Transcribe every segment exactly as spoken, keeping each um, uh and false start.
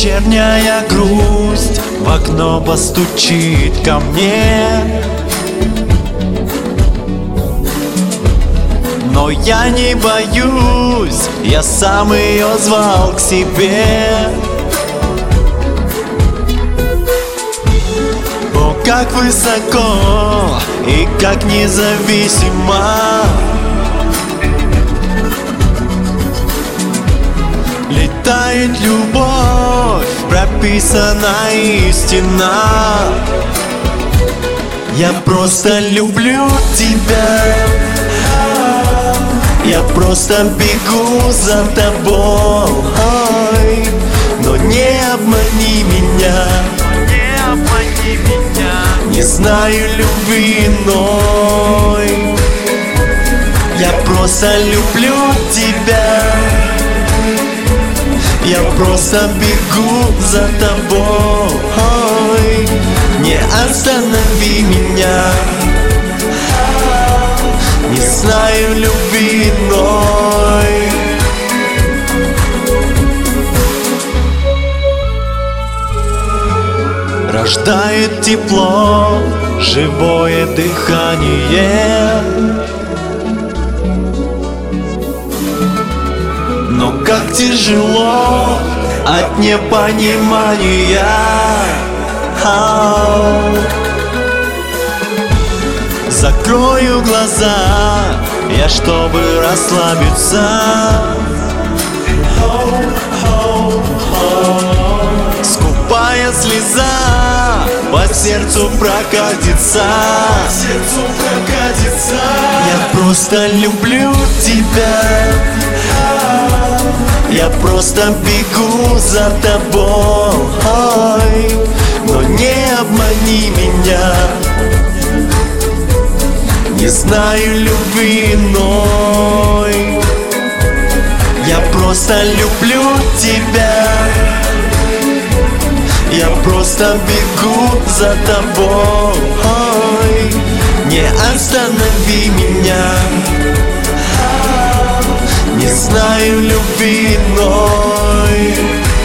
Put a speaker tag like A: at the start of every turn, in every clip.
A: Вечерняя грусть в окно постучит ко мне, но я не боюсь, я сам ее звал к себе. О, как высоко и как независимо летает любовь, прописана истина. Я просто люблю тебя, я просто бегу за тобой, но не обмани меня, не обмани меня. Не знаю любви иной, я просто люблю тебя. Я просто бегу за тобой, не останови меня. Не знаю любви иной. Рождает тепло, живое дыхание, но как тяжело от непонимания. Ау. Закрою глаза я, чтобы расслабиться. Скупая слеза по сердцу прокатится. Я просто люблю тебя, я просто бегу за тобой, но не обмани меня. Не знаю любви иной, я просто люблю тебя. Я просто бегу за тобой, не останови меня. Не знаю любви иной.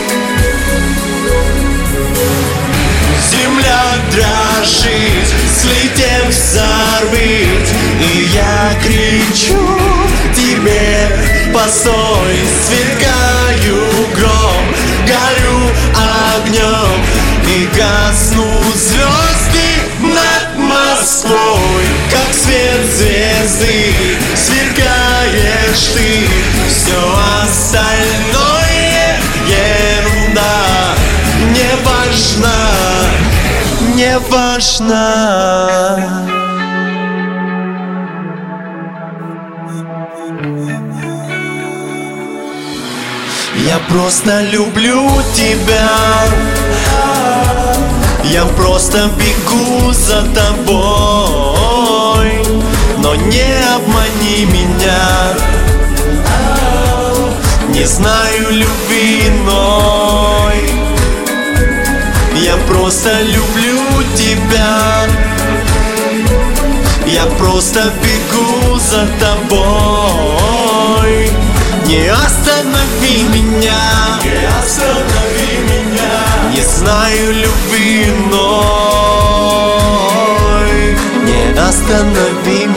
A: Земля дрожит, слетев взорвет, и я кричу тебе: постой, сверкаю гром, горю огнем и гаснут звезды над Москвой. Как свет звезды сверкаешь ты, все остальное ерунда. Не важно, не важно. Я просто люблю тебя, я просто бегу за тобой, но не обмани меня. Не знаю любви иной, я просто люблю тебя. Я просто бегу за тобой. Не останови меня, не останови меня. Не знаю любви иной, не останови